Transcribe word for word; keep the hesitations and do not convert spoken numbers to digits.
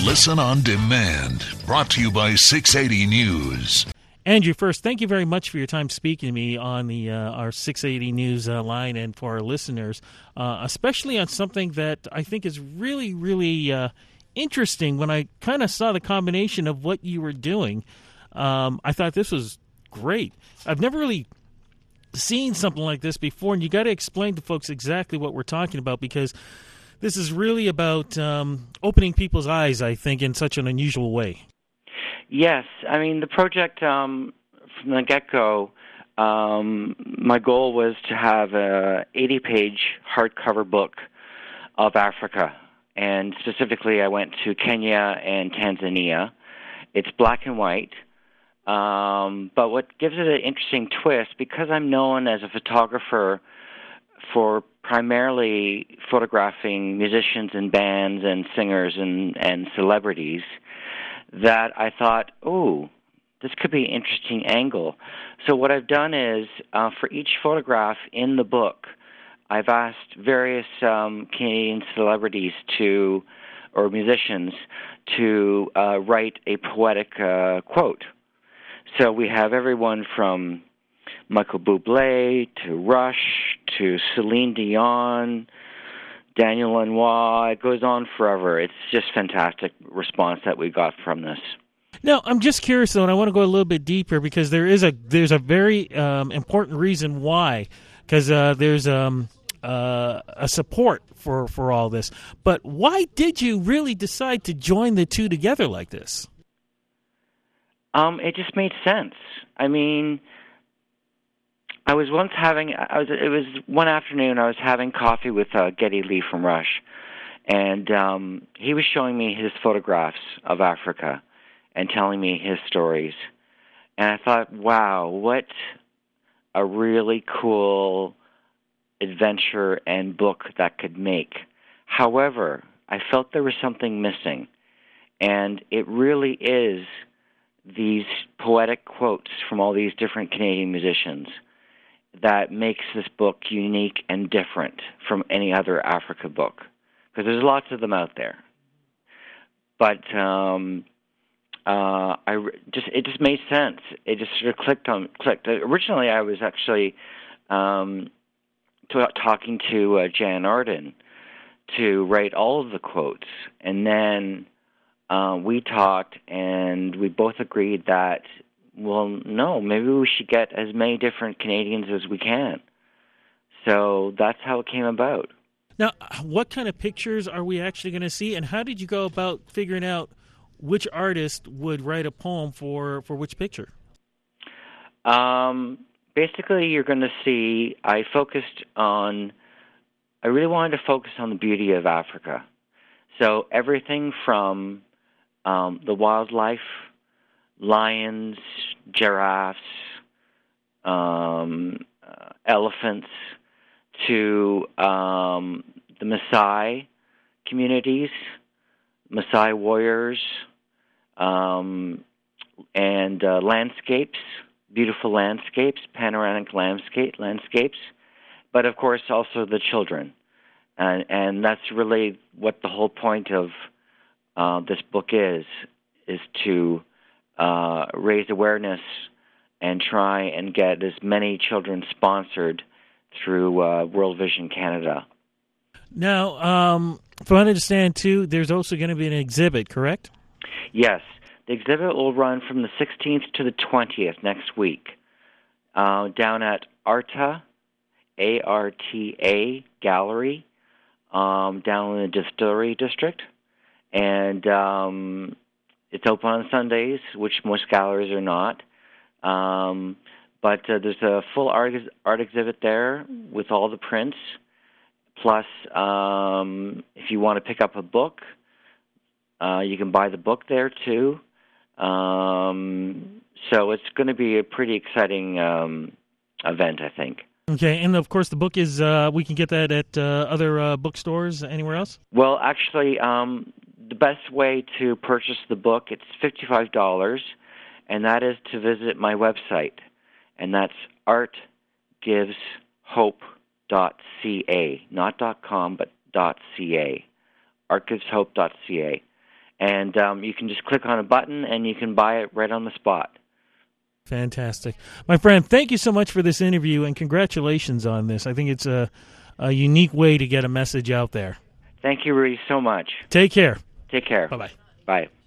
Listen on demand. Brought to you by six eighty News. Andrew, first, thank you very much for your time speaking to me on the uh, our six eighty News uh, line and for our listeners, uh, especially on something that I think is really, really uh, interesting. When I kind of saw the combination of what you were doing, um, I thought this was great. I've never really seen something like this before, and you got to explain to folks exactly what we're talking about, because this is really about um, opening people's eyes, I think, in such an unusual way. Yes. I mean, the project, um, from the get-go, um, my goal was to have a eighty-page hardcover book of Africa. And specifically, I went to Kenya and Tanzania. It's black and white. Um, but what gives it an interesting twist, because I'm known as a photographer for primarily photographing musicians and bands and singers and, and celebrities, that I thought, oh, this could be an interesting angle. So what I've done is, uh, for each photograph in the book, I've asked various um, Canadian celebrities to, or musicians, to uh, write a poetic uh, quote. So we have everyone from Michael Bublé to Rush to Celine Dion, Daniel Lanois. It goes on forever. It's just fantastic response that we got from this. Now, I'm just curious, though, and I want to go a little bit deeper, because there is a there's a very um, important reason why, because uh, there's um, uh, a support for, for all this. But why did you really decide to join the two together like this? Um, it just made sense. I mean, I was once having, I was, it was one afternoon, I was having coffee with uh, Geddy Lee from Rush, and um, he was showing me his photographs of Africa and telling me his stories. And I thought, wow, what a really cool adventure and book that could make. However, I felt there was something missing, and it really is these poetic quotes from all these different Canadian musicians that makes this book unique and different from any other Africa book, because there's lots of them out there. But um, uh, I re- just it just made sense. It just sort of clicked on clicked. Originally, I was actually um, t- talking to uh, Jan Arden to write all of the quotes, and then uh, we talked, and we both agreed that, well, no, maybe we should get as many different Canadians as we can. So that's how it came about. Now, what kind of pictures are we actually going to see, and how did you go about figuring out which artist would write a poem for, for which picture? Um, basically, you're going to see, I focused on, I really wanted to focus on the beauty of Africa. So everything from um, the wildlife, lions, giraffes, um, uh, elephants, to um, the Maasai communities, Maasai warriors, um, and uh, landscapes, beautiful landscapes, panoramic landscape landscapes, but of course also the children, and and that's really what the whole point of uh, this book is, is to uh, raise awareness and try and get as many children sponsored through uh, World Vision Canada. Now, um, from what I understand, too, there's also going to be an exhibit, correct? Yes. The exhibit will run from the sixteenth to the twentieth next week, uh, down at ARTA, A R T A Gallery, um, down in the Distillery District. And um, it's open on Sundays, which most galleries are not. Um, but uh, there's a full art, art exhibit there with all the prints. Plus, um, if you want to pick up a book, uh, you can buy the book there too. Um, so it's going to be a pretty exciting um, event, I think. Okay, and of course the book is, uh, we can get that at uh, other uh, bookstores, anywhere else? Well, actually, um, the best way to purchase the book, it's fifty-five dollars, and that is to visit my website, and that's art gives hope dot c a, not .com, but .ca, art gives hope dot c a. and um, you can just click on a button and you can buy it right on the spot. Fantastic. My friend, thank you so much for this interview, and congratulations on this. I think it's a, a unique way to get a message out there. Thank you, Rudy, so much. Take care. Take care. Bye-bye. Bye.